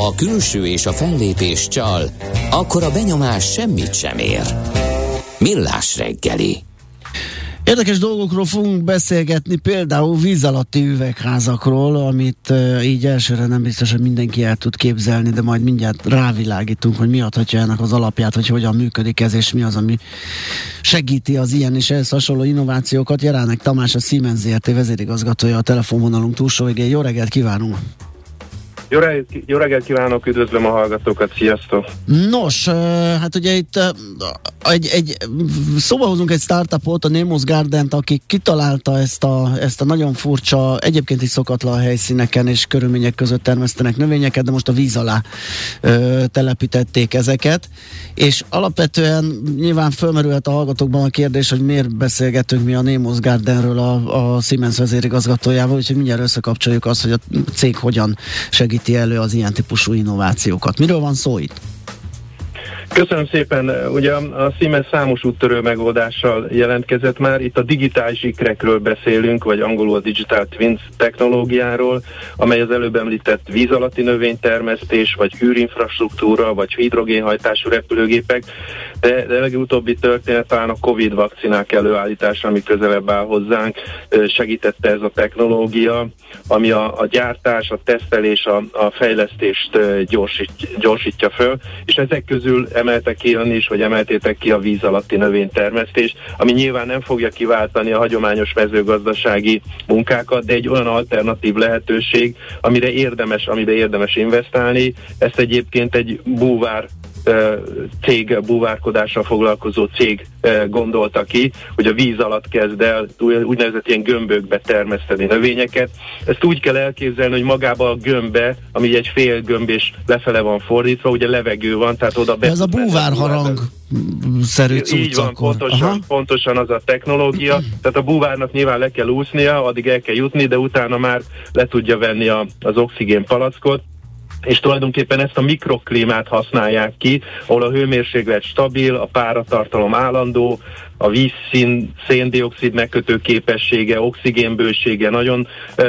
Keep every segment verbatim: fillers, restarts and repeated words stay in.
a külső és a fellépés csal, akkor a benyomás semmit sem ér. Millás reggeli. Érdekes dolgokról fogunk beszélgetni, például víz alatti üvegházakról, amit uh, így elsőre nem biztos, hogy mindenki el tud képzelni, de majd mindjárt rávilágítunk, hogy mi adhatja ennek az alapját, hogy hogyan működik ez, és mi az, ami segíti az ilyen és ehhez hasonló innovációkat. Jeránek Tamás, a Siemens Zrt. Vezérigazgatója a telefonvonalunk túlsó végén. Jó reggelt kívánunk! Jó reggelt, jó reggelt kívánok, üdvözlöm a hallgatókat, sziasztok! Nos, hát ugye itt egy, egy, szóba hozunk egy startupot, a Nemo's Garden-t, aki kitalálta ezt a, ezt a nagyon furcsa, egyébként is szokatlan helyszíneken és körülmények között termesztenek növényeket, de most a víz alá ö, telepítették ezeket, és alapvetően nyilván fölmerülhet a hallgatókban a kérdés, hogy miért beszélgetünk mi a Nemo's Gardenről a, a Siemens vezérigazgatójával, úgyhogy mindjárt összekapcsoljuk azt, hogy a cég hogyan segít elő az ilyen típusú innovációkat. Miről van szó itt? Köszönöm szépen. Ugye a Siemens számos úttörő megoldással jelentkezett már. Itt a digitális ikrekről beszélünk, vagy angolul a Digital Twins technológiáról, amely az előbb említett víz alatti növénytermesztés, vagy űrinfrastruktúra, vagy hidrogénhajtású repülőgépek, de, de legutóbbi történet talán a Covid vakcinák előállítása, ami közelebb áll hozzánk, segítette ez a technológia, ami a, a gyártás, a tesztelés, a, a fejlesztést gyorsít, gyorsítja föl, és ezek közül emeltek ki ön is, vagy emeltétek ki a víz alatti növénytermesztést, ami nyilván nem fogja kiváltani a hagyományos mezőgazdasági munkákat, de egy olyan alternatív lehetőség, amire érdemes, amiben érdemes investálni. Ezt egyébként egy búvár cég, búvárkodással foglalkozó cég gondolta ki, hogy a víz alatt kezd el úgynevezett ilyen gömbökbe termeszteni növényeket. Ezt úgy kell elképzelni, hogy magába a gömbbe, ami egy fél gömb és lefele van fordítva, ugye levegő van, tehát oda be. Ez a búvárharang szerű cucc. Így van, pontosan, pontosan az a technológia. Tehát a búvárnak nyilván le kell úsznia, addig el kell jutni, de utána már le tudja venni a, az oxigén palackot, és tulajdonképpen ezt a mikroklímát használják ki, ahol a hőmérséklet stabil, a páratartalom állandó, a vízszín, széndioxid megkötő képessége, oxigénbősége nagyon e,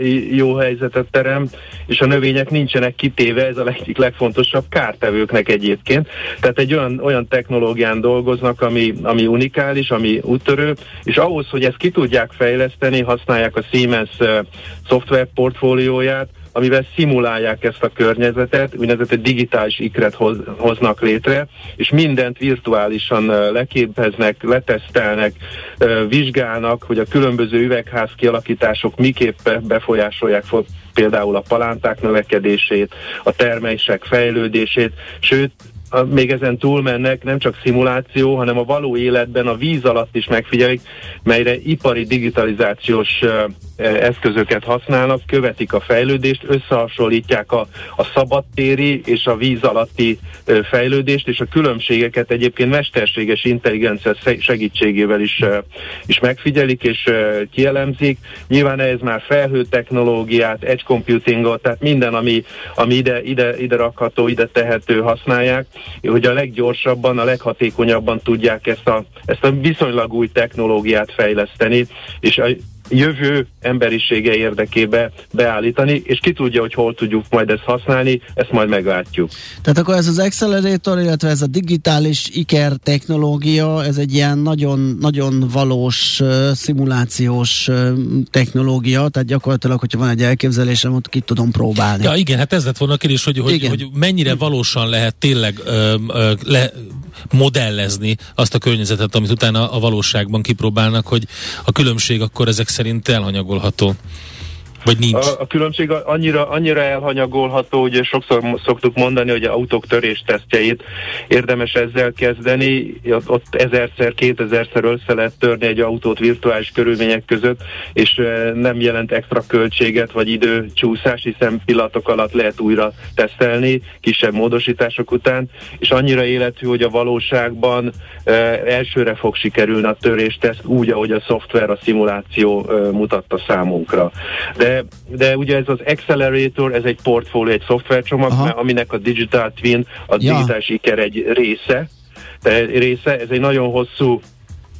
jó helyzetet terem, és a növények nincsenek kitéve, ez a egyik legfontosabb kártevőknek egyébként. Tehát egy olyan, olyan technológián dolgoznak, ami, ami unikális, ami úttörő, és ahhoz, hogy ezt ki tudják fejleszteni, használják a Siemens uh, szoftver portfólióját, amivel szimulálják ezt a környezetet, úgynevezett egy digitális ikret hoz, hoznak létre, és mindent virtuálisan uh, leképeznek, letesztelnek, uh, vizsgálnak, hogy a különböző üvegház kialakítások miképp befolyásolják például a palánták növekedését, a termések fejlődését, sőt, A, még ezen túlmennek, nem csak szimuláció, hanem a való életben a víz alatt is megfigyelik, melyre ipari digitalizációs uh, eszközöket használnak, követik a fejlődést, összehasonlítják a, a szabadtéri és a víz alatti uh, fejlődést, és a különbségeket egyébként mesterséges intelligencia segítségével is, uh, is megfigyelik és uh, kielemzik. Nyilván ez már felhő technológiát, edge computingot, tehát minden, ami, ami ide, ide, ide rakható, ide tehető használják, hogy a leggyorsabban, a leghatékonyabban tudják ezt a, ezt a viszonylag új technológiát fejleszteni, és a jövő emberisége érdekébe beállítani, és ki tudja, hogy hol tudjuk majd ezt használni, ezt majd meglátjuk. Tehát akkor ez az Accelerator, illetve ez a digitális iker technológia, ez egy ilyen nagyon, nagyon valós uh, szimulációs uh, technológia, tehát gyakorlatilag, hogyha van egy elképzelésem, ott ki tudom próbálni. Ja igen, hát ez lett volna a kérdés, hogy, hogy, hogy mennyire valósan lehet tényleg ö, ö, le modellezni azt a környezetet, amit utána a valóságban kipróbálnak, hogy a különbség akkor ezek szerint elhanyagolható. Vagy nincs? A, a különbség annyira, annyira elhanyagolható, hogy sokszor szoktuk mondani, hogy az autók töréstesztjeit érdemes ezzel kezdeni. Ott ezerszer, kétezerszer össze lehet törni egy autót virtuális körülmények között, és nem jelent extra költséget vagy időcsúszás, hiszen pillanatok alatt lehet újra tesztelni, kisebb módosítások után, és annyira életű, hogy a valóságban e, elsőre fog sikerülni a törésteszt úgy, ahogy a szoftver, a szimuláció e, mutatta számunkra. De De, de ugye ez az Accelerator, ez egy portfólió, egy szoftvercsomag, aminek a Digital Twin, a ja. digitális iker egy része, de része, ez egy nagyon hosszú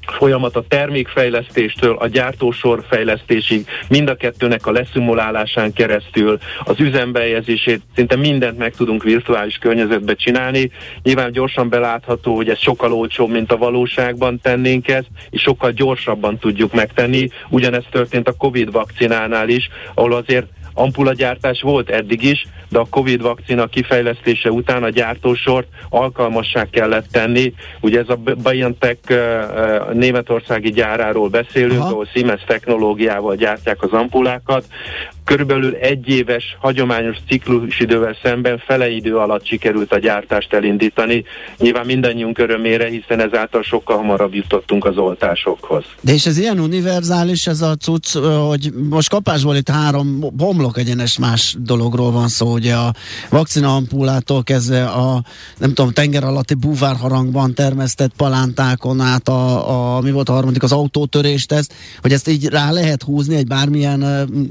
folyamat a termékfejlesztéstől a gyártósor fejlesztésig, mind a kettőnek a leszimulálásán keresztül, az üzembehelyezését, szinte mindent meg tudunk virtuális környezetbe csinálni. Nyilván gyorsan belátható, hogy ez sokkal olcsóbb, mint a valóságban tennénk ezt, és sokkal gyorsabban tudjuk megtenni. Ugyanezt történt a Covid vakcinánál is, ahol azért ampulagyártás volt eddig is, de a Covid vakcina kifejlesztése után a gyártósort alkalmassá kellett tenni. Ugye ez a BioNTech uh, németországi gyáráról beszélünk, aha, ahol Siemens technológiával gyártják az ampulákat. Körülbelül egy éves hagyományos ciklusidővel szemben fele idő alatt sikerült a gyártást elindítani. Nyilván mindannyiunk örömére, hiszen ezáltal sokkal hamarabb jutottunk az oltásokhoz. De és ez ilyen univerzális ez a cucc, hogy most kapásból itt három homlok egyenes más dologról van szó, ugye a vakcina ampulától kezdve a nem tudom, tenger alatti búvárharangban termesztett palántákon át a, a mi volt a harmadik, az autótörést, hogy ezt így rá lehet húzni egy bármilyen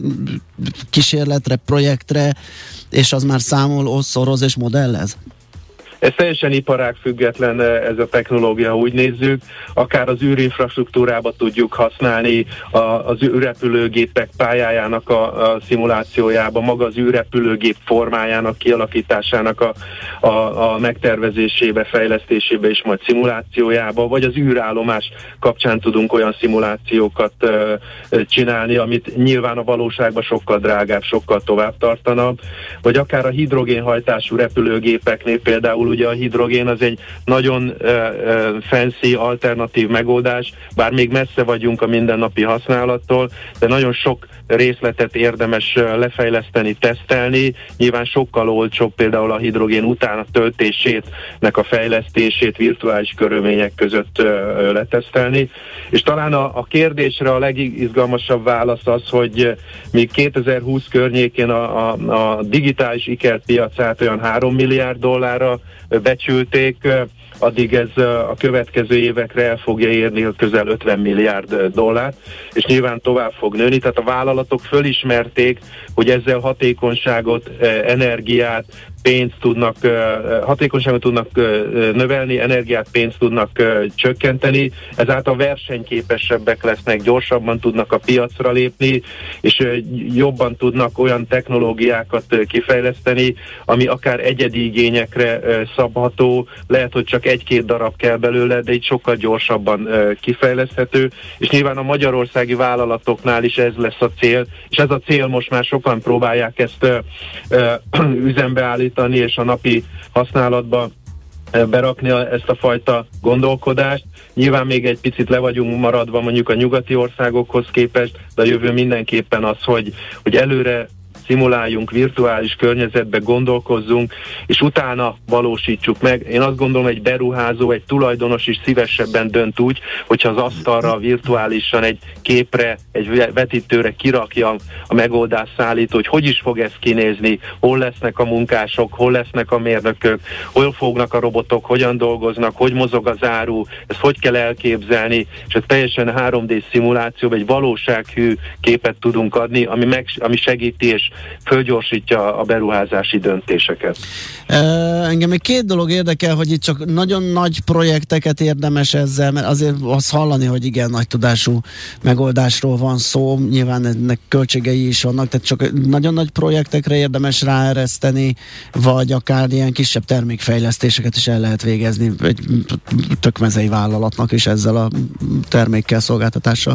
kísérletre, projektre, és az már számol, oszoroz és modellez? Ez teljesen iparág független ez a technológia, úgy nézzük, akár az űrinfrastruktúrába tudjuk használni, a, az űrrepülőgépek pályájának a, a szimulációjába, maga az űrrepülőgép formájának, kialakításának a, a, a megtervezésébe, fejlesztésébe és majd szimulációjába, vagy az űrállomás kapcsán tudunk olyan szimulációkat uh, csinálni, amit nyilván a valóságban sokkal drágább, sokkal tovább tartanabb, vagy akár a hidrogénhajtású repülőgépeknél például ugye a hidrogén az egy nagyon uh, uh, fancy, alternatív megoldás, bár még messze vagyunk a mindennapi használattól, de nagyon sok részletet érdemes uh, lefejleszteni, tesztelni. Nyilván sokkal olcsóbb például a hidrogén után a töltését, nek a fejlesztését virtuális körülmények között uh, letesztelni. És talán a, a kérdésre a legizgalmasabb válasz az, hogy uh, még kétezer-húsz környékén a, a, a digitális ikerpiacát olyan három milliárd dollárra becsülték, addig ez a következő évekre el fogja érni közel ötven milliárd dollárt, és nyilván tovább fog nőni, tehát a vállalatok fölismerték, hogy ezzel hatékonyságot, energiát, pénzt tudnak, hatékonyságot tudnak növelni, energiát, pénzt tudnak csökkenteni, ezáltal versenyképesebbek lesznek, gyorsabban tudnak a piacra lépni, és jobban tudnak olyan technológiákat kifejleszteni, ami akár egyedi igényekre szabható, lehet, hogy csak egy-két darab kell belőle, de így sokkal gyorsabban kifejleszthető, és nyilván a magyarországi vállalatoknál is ez lesz a cél, és ez a cél most már sokan próbálják ezt üzembe állítani, és a napi használatba berakni ezt a fajta gondolkodást. Nyilván még egy picit le vagyunk maradva mondjuk a nyugati országokhoz képest, de a jövő mindenképpen az, hogy, hogy előre szimuláljunk, virtuális környezetbe gondolkozzunk, és utána valósítsuk meg. Én azt gondolom, egy beruházó, egy tulajdonos is szívesebben dönt úgy, hogyha az asztalra virtuálisan egy képre, egy vetítőre kirakja a megoldás szállító, hogy hogy is fog ez kinézni, hol lesznek a munkások, hol lesznek a mérnökök, hol fognak a robotok, hogyan dolgoznak, hogy mozog az áru, ezt hogy kell elképzelni, és ez teljesen három dé szimulációban egy valósághű képet tudunk adni, ami, meg, ami segíti és fölgyorsítja a beruházási döntéseket. E, engem még két dolog érdekel, hogy itt csak nagyon nagy projekteket érdemes ezzel, mert azért azt hallani, hogy igen, nagy tudású megoldásról van szó, nyilván ennek költségei is vannak, tehát csak nagyon nagy projektekre érdemes ráereszteni, vagy akár ilyen kisebb termékfejlesztéseket is el lehet végezni egy tök mezei vállalatnak is ezzel a termékkel, szolgáltatással.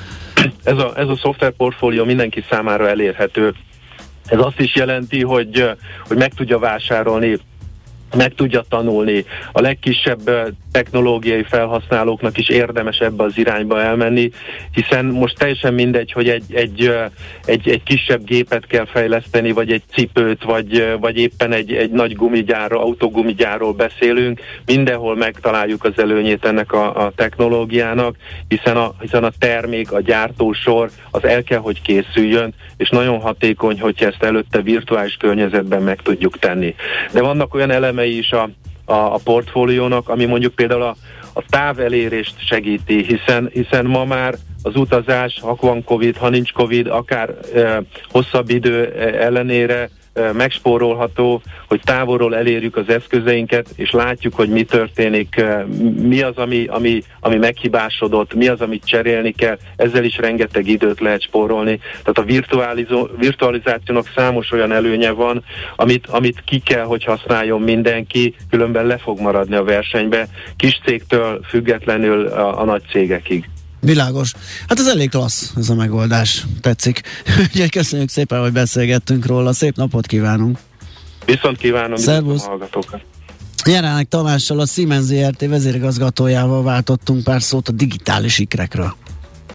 Ez a, ez a szoftverportfólió mindenki számára elérhető. Ez azt is jelenti, hogy, hogy meg tudja vásárolni, meg tudja tanulni. A legkisebb technológiai felhasználóknak is érdemes ebbe az irányba elmenni, hiszen most teljesen mindegy, hogy egy, egy, egy, egy kisebb gépet kell fejleszteni, vagy egy cipőt, vagy, vagy éppen egy, egy nagy gumigyárról, autógumigyárról beszélünk, mindenhol megtaláljuk az előnyét ennek a, a technológiának, hiszen a, hiszen a termék, a gyártósor az el kell, hogy készüljön, és nagyon hatékony, hogyha ezt előtte virtuális környezetben meg tudjuk tenni. De vannak olyan elemei is a, a, a portfóliónak, ami mondjuk például a, a távelérést segíti, hiszen, hiszen ma már az utazás, ha van Covid, ha nincs Covid, akár e, hosszabb idő ellenére megspórolható, hogy távolról elérjük az eszközeinket, és látjuk, hogy mi történik, mi az, ami, ami, ami meghibásodott, mi az, amit cserélni kell, ezzel is rengeteg időt lehet spórolni. Tehát a virtualizó, virtualizációnak számos olyan előnye van, amit, amit ki kell, hogy használjon mindenki, különben le fog maradni a versenybe, kis cégtől függetlenül a, a nagy cégekig. Világos. Hát ez elég klassz, ez a megoldás. Tetszik. Úgyhogy köszönjük szépen, hogy beszélgettünk róla. Szép napot kívánunk. Viszont kívánom a hallgatókat. Jelenleg Tamással, a Siemens Zé Er Té vezérigazgatójával váltottunk pár szót a digitális ikrekről.